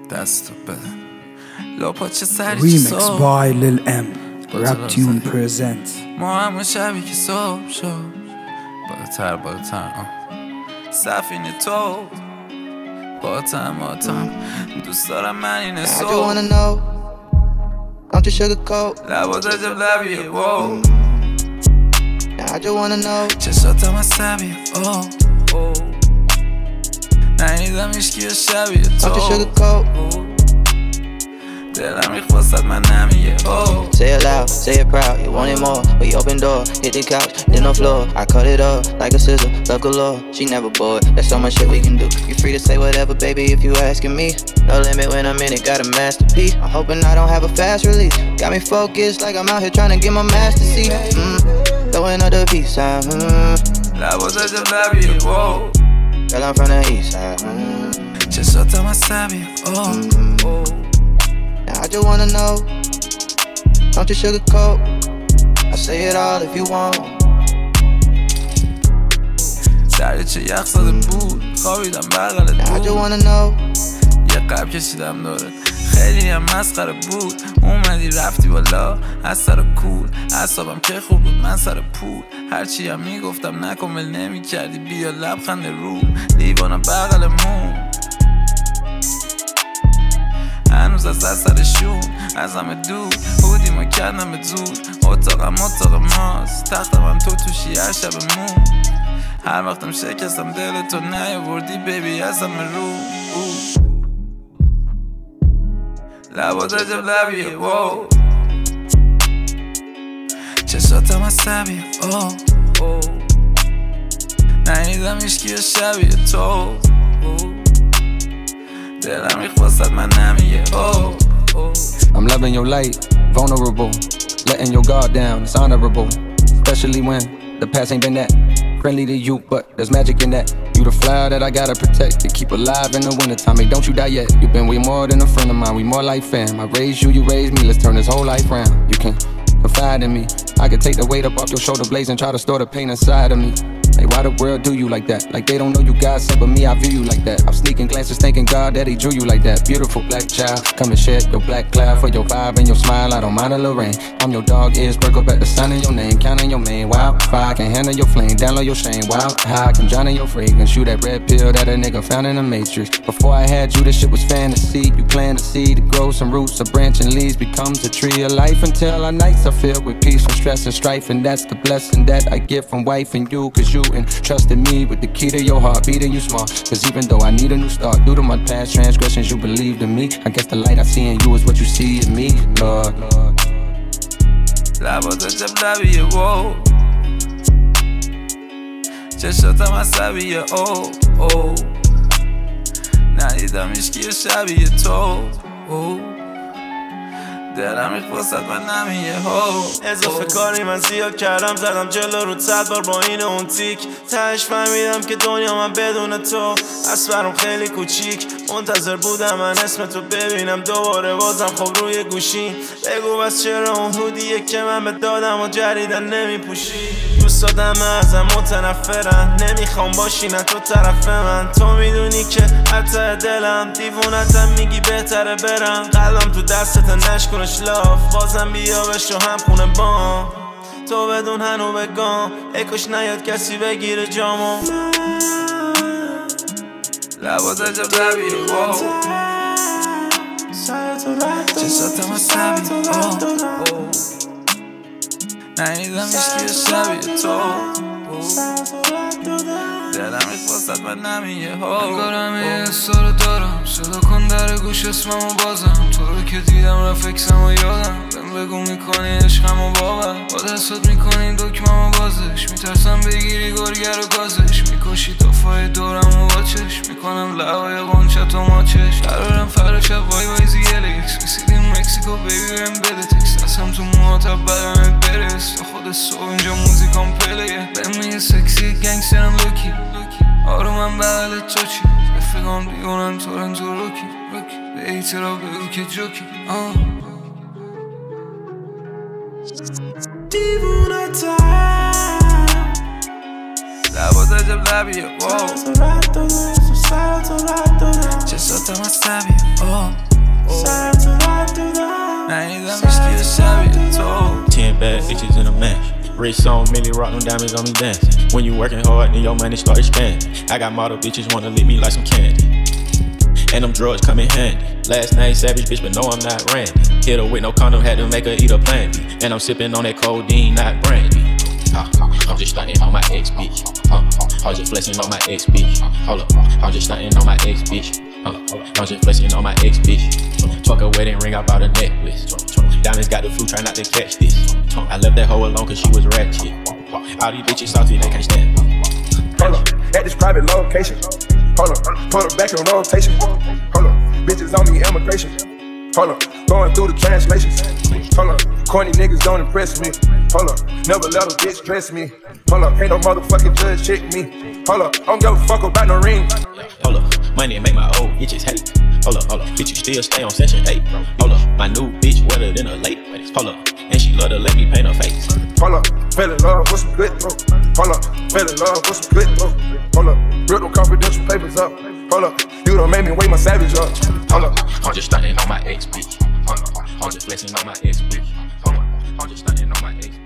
دستو بده لاپا چه سری Remix by Lil M Rap Tune presents ما همون شبی که صبح شد بالاتر سفینه تو باتم دوست دارم من اینه I just wanna know Don't you sugarcoat لبات عجب لبیه wow. I just wanna know چشاتم عصبیه نهیدم ایشکی شبیه تو Don't you sugarcoat دلم میخواست من نمیگه Say it loud, say it proud, you want it more. We open door, hit the couch, then the floor. I cut it up like a scissor, love galore. She never bored, there's so much shit we can do. You free to say whatever, baby, if you asking me. No limit when I'm in it, got a masterpiece. I'm hoping I don't have a fast release. Got me focused like I'm out here trying to get my master seat. Throwing up the peace sign. لبات عجب لبیه Girl, I'm from the east side. چشاتم عصبیه I just wanna know, don't you sugarcoat. I say it all if you want. دریچه یخ زده بود خوابیدم بغل I just دور wanna know. یه قلب کشیدم داره خیلی هم مسخره بود اومدی رفتی بالا از سر کول اعصابم که خوب بود من سر پول هرچی هم میگفتم نکمل نمی کردی بیا لبخند رو لیوانم بغل مون هنوز از سرشون از همه دور بودیم و کردم زود اتاقم ماست تختم هم تو توشی هر شب مون هر وقتم شکستم دل تو نیاوردی بیبی از همه رو لبات عجب لبیه چشاتم عصبیه نهیدم ایشکی شبیه تو دلم میخواست من نمیگه I'm loving your light, vulnerable. Letting your guard down, it's honorable. Especially when the past ain't been that friendly to you, but there's magic in that. You the flower that I gotta protect, to keep alive in the wintertime. Hey, don't you die yet. You've been way more than a friend of mine, we more like fam. I raised you, you raised me, let's turn this whole life round. You can confide in me, I can take the weight up off your shoulder blades and try to store the pain inside of me. Hey, why the world do you like that? Like they don't know you God sent, but me, I view you like that. I'm sneaking glances, thanking God that he drew you like that. Beautiful black child, come and shed your black cloud for your vibe and your smile. I don't mind a little rain. I'm your dog, ears perk up at the sound of your name. Counting your main, wildfire, can handle your flame, download your shame. Wild high, can drown in your fragrance. Shoot that red pill that a nigga found in the matrix. Before I had you, this shit was fantasy. You plant a seed to grow some roots, a branch and leaves becomes a tree of life until our nights are filled with peace from stress and strife. And that's the blessing that I get from wife and you, cause you entrusted me with the key to your heart, beating you smart. Cause even though I need a new start, due to my past transgressions, you believed in me. I guess the light I see in you is what you see in me, Lord. لبات عجب لبیه چشاتم عصبیه ندیدم ایشکی شبیه تو دلم میخواست من نمیگه اضافه کاری من زیاد کردم زدم جلو رو 100 بار با این اون تیک تهش فهمیدم که دنیا من بدون تو از برام خیلی کوچیک منتظر بودم من اسم تو ببینم دوباره بازم خب روی گوشی بگو بس چرا اون هودیه که من به دادم و جریدن نمیپوشی دوست دادم ازم متنفرن نمیخوام باشی نه تو طرف من تو میدونی که حتی دلم دیوونتم میگی بهتره برم قلبم تو دستت نشکنش لاف بازم بیا بشو هم خونه بام تو بدون هنو بگم اکش نیاد کسی بگیره جامو لبات عجب لبیه چشاتم عصبیه نهیدم ایشکی شبیه تو دلم میخواست من نمیگه انگارم یه احسا دارم صدا کن در گوش اسممو بازم تو رو که دیدم رفکسم و یادم بهم بگو میکنی عشقم و باور با دستات میکنی دکمم و بازش میترسم بگیری گرگر و گازش میکشی دافای دورم و باچش میکنم لعوای قنچت و ماچش قرارم فردا شب وای وای زیلکس میسیدیم مکسیکو بیبی بهم بده تکس اصلا تو مواتب بدنت برس تو خود صبح اینجا موزیکام پلیه بهم میگه سکسی گنگسترم لوکی آرومم بغل تو چی رفیقام دیونن تورنتو روکی به ایترا بگو که جوکی دیوونتم لبات عجب لبیه چشاتم عصبیه نیدم ایشکی شبیه تو 10 bad bitches in a match. Rich on Millie, rock them diamonds on me dancing. When you working hard, then your money start expanding. I got model bitches wanna lick me like some candy. And them drugs come in handy. Last name Savage, bitch, but no, I'm not Randy. Hit her with no condom, had to make her eat a Plan B. And I'm sipping on that codeine, not brandy. I'm just stunting on my ex bitch. I'm just flexing on my ex bitch. Hold up, I'm just stunting on my ex bitch. I'm just flexing on my ex bitch. Fuck a wedding ring, I bought a necklace. Diamonds got the flu, try not to catch this. I left that hoe alone cause she was ratchet. All these bitches salty, they can't stand me. Hold up, at this private location. Hold up, put her back in rotation. Hold up, bitches on me immigration. Hold up, going through the translations. Hold up, corny niggas don't impress me. Hold up, never let a bitch dress me. Hold up, ain't no motherfucking judge check me. Hold up, I don't give a fuck about no ring. Hold up, money make my old bitches hate. Hold up, bitch, you still stay on session 8. Hold up, my new bitch wetter than a late. Hold up, and she love to let me paint her face. Hold up, fell in love with some good bro. Hold up, fell in love with some good bro. Hold up, real no confidential papers up. Hold up, you done made me weigh my savage up. Hold up, I'm just stunting on my ex bitch. I'm just flexing on my ex bitch. I'm just stunting on my ex.